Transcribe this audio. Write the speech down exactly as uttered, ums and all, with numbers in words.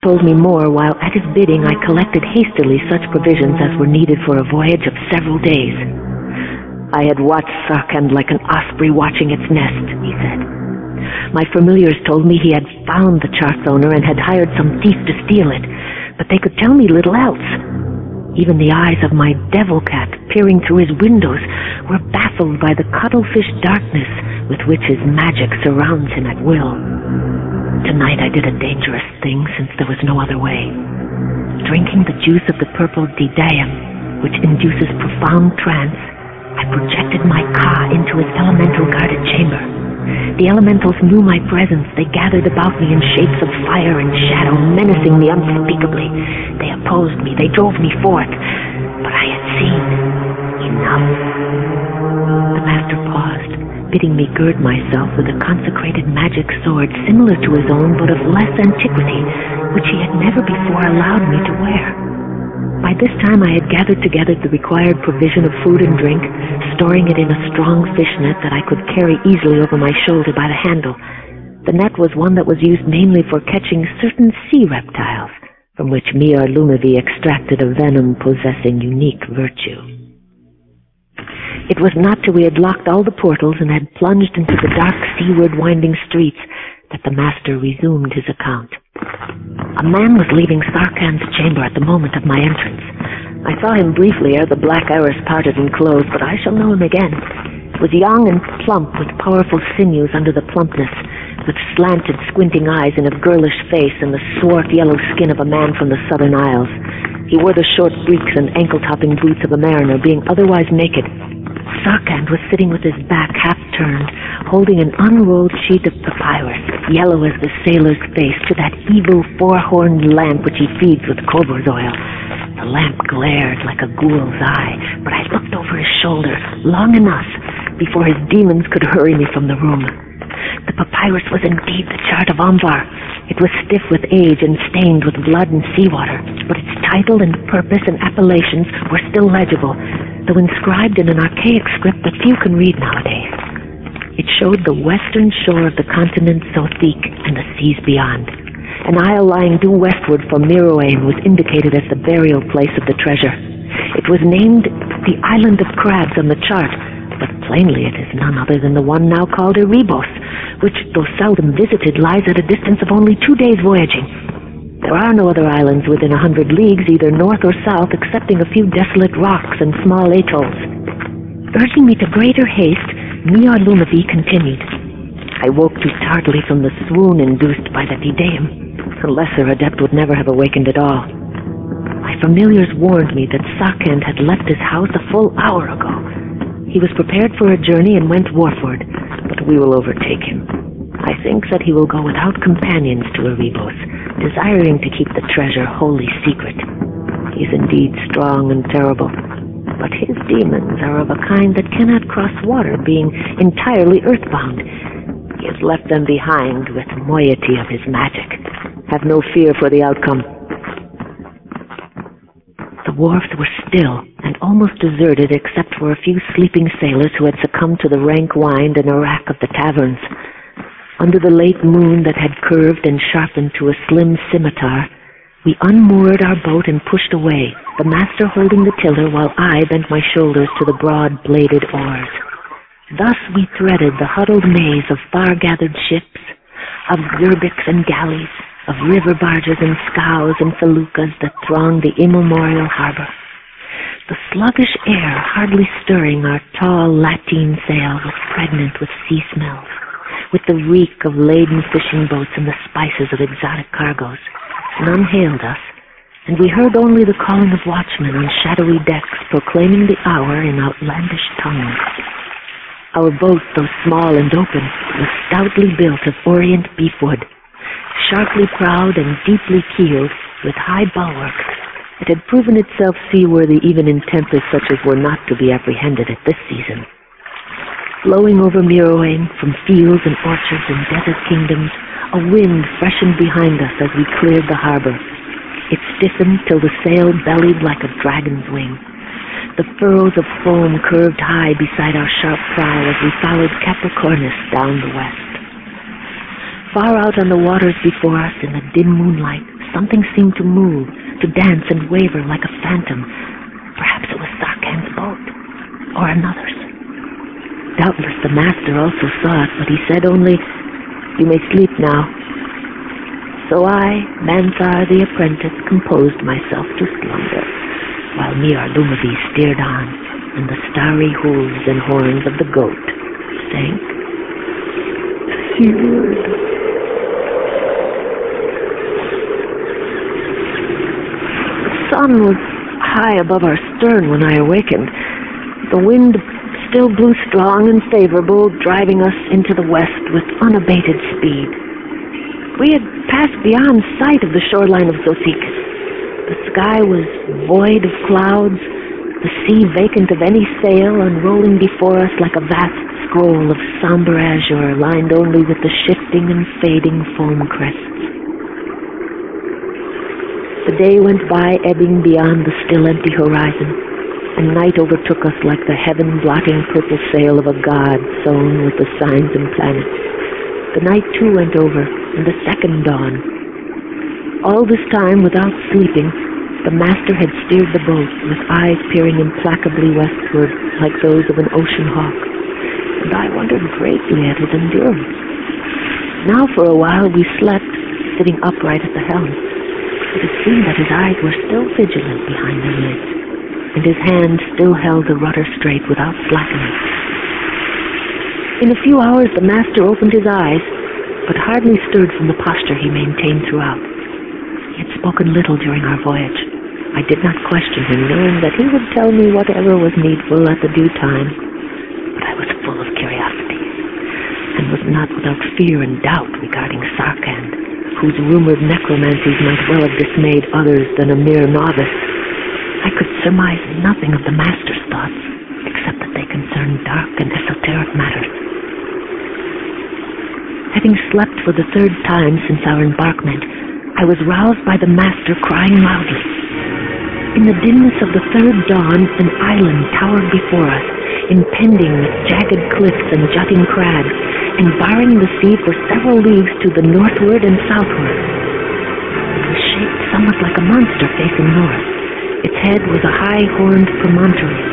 told me more while at his bidding I collected hastily such provisions as were needed for a voyage of several days. I had watched Sarkand like an osprey watching its nest, he said. My familiars told me he had found the chart's owner and had hired some thief to steal it, but they could tell me little else. Even the eyes of my devil cat peering through his windows were baffled by the cuttlefish darkness with which his magic surrounds him at will. Tonight I did a dangerous thing since there was no other way. Drinking the juice of the purple Didaeum, which induces profound trance, I projected my ka into his elemental guarded chamber. The elementals knew my presence. They gathered about me in shapes of fire and shadow, menacing me unspeakably. They opposed me. They drove me forth. But I had seen enough. The master paused, bidding me gird myself with a consecrated magic sword similar to his own but of less antiquity, which he had never before allowed me to wear. By this time I had gathered together the required provision of food and drink, storing it in a strong fish net that I could carry easily over my shoulder by the handle. The net was one that was used mainly for catching certain sea reptiles, from which Miar Lunavi extracted a venom possessing unique virtue. It was not till we had locked all the portals and had plunged into the dark seaward winding streets that the master resumed his account. A man was leaving Sarkand's chamber at the moment of my entrance. I saw him briefly ere the black iris parted and closed, but I shall know him again. He was young and plump, with powerful sinews under the plumpness, with slanted, squinting eyes and a girlish face and the swart yellow skin of a man from the southern isles. He wore the short breeks and ankle-topping boots of a mariner, being otherwise naked. Sarkand was sitting with his back half-turned, holding an unrolled sheet of papyrus, yellow as the sailor's face, to that evil four-horned lamp which he feeds with cobra's oil. The lamp glared like a ghoul's eye, but I looked over his shoulder long enough before his demons could hurry me from the room. The papyrus was indeed the chart of Umbar. It was stiff with age and stained with blood and seawater, but its title and purpose and appellations were still legible, though inscribed in an archaic script that few can read nowadays. It showed the western shore of the continent Sothique and the seas beyond. An isle lying due westward from Miroain was indicated as the burial place of the treasure. It was named the Island of Crabs on the chart, but plainly it is none other than the one now called Erebos, which, though seldom visited, lies at a distance of only two days' voyaging. There are no other islands within a hundred leagues, either north or south, excepting a few desolate rocks and small atolls. Urging me to greater haste, Miar Lunavi continued. I woke too tardily from the swoon induced by the Didaeum. A lesser adept would never have awakened at all. My familiars warned me that Sarkand had left his house a full hour ago. He was prepared for a journey and went wharfward, but we will overtake him. I think that he will go without companions to Erebos, desiring to keep the treasure wholly secret. He is indeed strong and terrible, but his demons are of a kind that cannot cross water, being entirely earthbound. He has left them behind with the moiety of his magic. Have no fear for the outcome. The wharves were still and almost deserted except for a few sleeping sailors who had succumbed to the rank wine and arrack of the taverns. Under the late moon that had curved and sharpened to a slim scimitar, we unmoored our boat and pushed away, the master holding the tiller while I bent my shoulders to the broad-bladed oars. Thus we threaded the huddled maze of far-gathered ships, of gerbics and galleys, of river barges and scows and feluccas that thronged the immemorial harbor. The sluggish air hardly stirring our tall lateen sails was pregnant with sea smells, with the reek of laden fishing boats and the spices of exotic cargoes. None hailed us, and we heard only the calling of watchmen on shadowy decks proclaiming the hour in outlandish tongues. Our boat, though small and open, was stoutly built of orient beefwood, sharply prowed and deeply keeled, with high bulwarks. It had proven itself seaworthy even in tempests such as were not to be apprehended at this season. Blowing over Miroain, from fields and orchards and desert kingdoms, a wind freshened behind us as we cleared the harbor. It stiffened till the sail bellied like a dragon's wing. The furrows of foam curved high beside our sharp prow as we followed Capricornus down the west. Far out on the waters before us in the dim moonlight, something seemed to move, to dance and waver like a phantom. Perhaps it was Sarkhan's boat, or another's. Doubtless the master also saw it, but he said only, "You may sleep now." So I, Mansar the apprentice, composed myself to slumber, while Mir Lumadi steered on, and the starry hooves and horns of the goat sank seaward. The sun was high above our stern when I awakened. The wind still blew strong and favorable, driving us into the west with unabated speed. We had passed beyond sight of the shoreline of Zosik. The sky was void of clouds, the sea vacant of any sail, unrolling before us like a vast scroll of somber azure, lined only with the shifting and fading foam crests. The day went by, ebbing beyond the still empty horizon, and night overtook us like the heaven-blotting purple sail of a god sewn with the signs and planets. The night, too, went over, and the second dawn. All this time, without sleeping, the master had steered the boat, with eyes peering implacably westward like those of an ocean hawk, and I wondered greatly at his endurance. Now for a while we slept, sitting upright at the helm. But it seemed that his eyes were still vigilant behind their lids, and his hand still held the rudder straight without slackening. In a few hours the master opened his eyes, but hardly stirred from the posture he maintained throughout. He had spoken little during our voyage. I did not question him, knowing that he would tell me whatever was needful at the due time. But I was full of curiosity, and was not without fear and doubt regarding Sarkhan, whose rumored necromancies might well have dismayed others than a mere novice. I could surmise nothing of the master's thoughts, except that they concerned dark and esoteric matters. Having slept for the third time since our embarkment, I was roused by the master crying loudly. In the dimness of the third dawn, an island towered before us, impending with jagged cliffs and jutting crags, and barring the sea for several leagues to the northward and southward. It was shaped somewhat like a monster facing north. Its head was a high-horned promontory,